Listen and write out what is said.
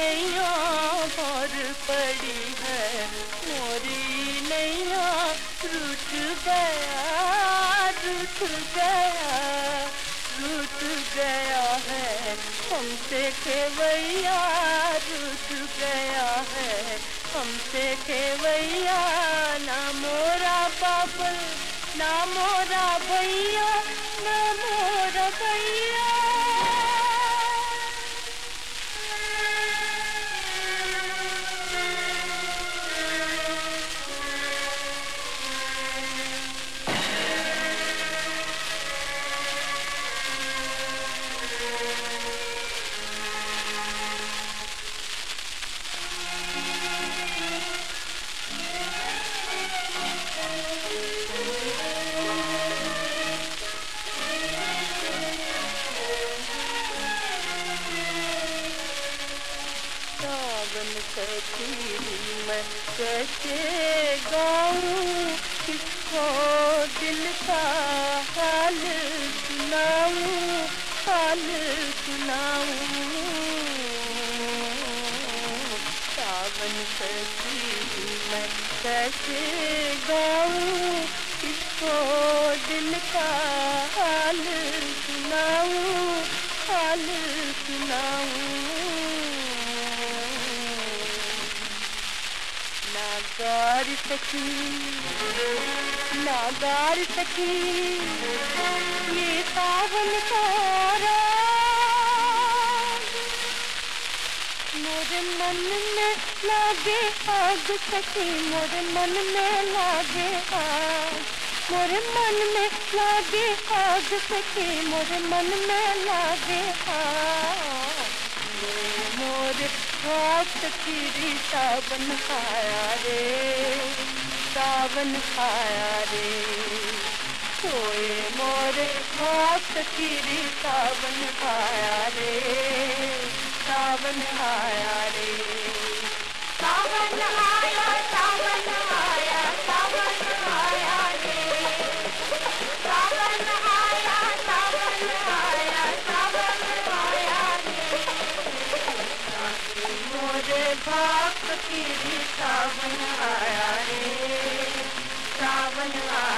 नैया भर पड़ी है, मोरी नैया रूठ गया, रूठ गया, रूठ गया है हमसे खेवैया, रूठ गया है हमसे खेवैया। ना मोरा बाबल ना मोरा भैया, ना मोरा भैया। सावन सखी मैं कैसे गाऊं, किसको दिल का हाल सुनाऊं, हाल सुनाऊं। सावन सखी मैं कैसे गाऊं, किसको दिल का हाल सुनाऊं, हाल सुनाऊं। नागार सखी, नागार सखी, ये सावन का राग मोरे मन में लागे आग सखी, मोरे मन में लागे आग, मोरे मन में लागे आग सखी, मोरे मन में लागे आग। मोरे हाथ की सावन आया रे, सावन आया रे, सोए मोरे हाथ की सावन आया रे, सावन आया रे। सावन आया, सावन आया, सावन आया रे, सावन आया, सावन आया, सावन आया रे। मोरे भक्त की सावन आया रे, सावन आया।